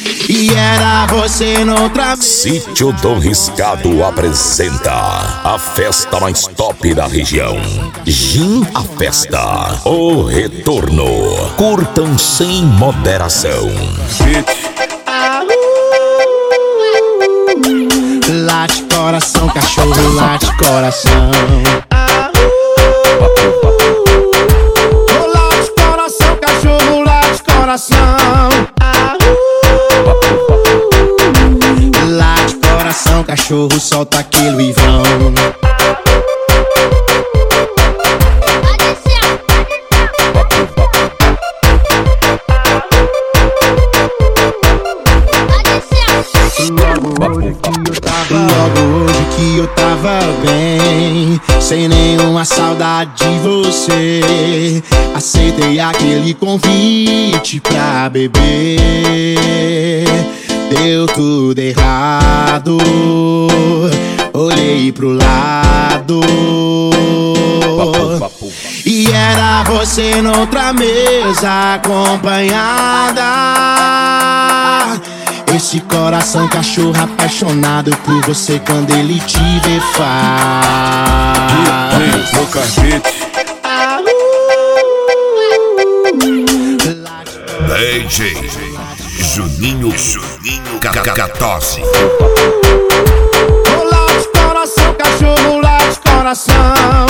E era você noutra mesa. Sítio do Riscado apresenta a festa mais top da região. Gin a Festa, o retorno. Curtam sem moderação. Late coração, cachorro, late coração. Late coração, cachorro, late coração. Late coração, cachorro, solta aquele Ivão. Logo hoje que eu tava bem, sem nenhuma saudade de você, aceitei aquele convite pra beber. Deu tudo errado, olhei pro lado e era você noutra mesa acompanhada. Esse coração cachorro apaixonado por você quando ele te vê faz. No carpete. DJ Juninho 14. Late coração, cachorro, late coração.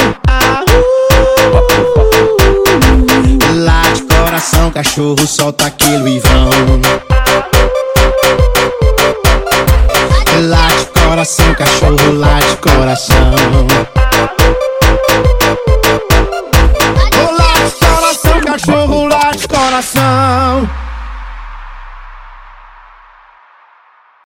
Late coração, cachorro, solta aquele Ivão. Late coração, cachorro, late coração.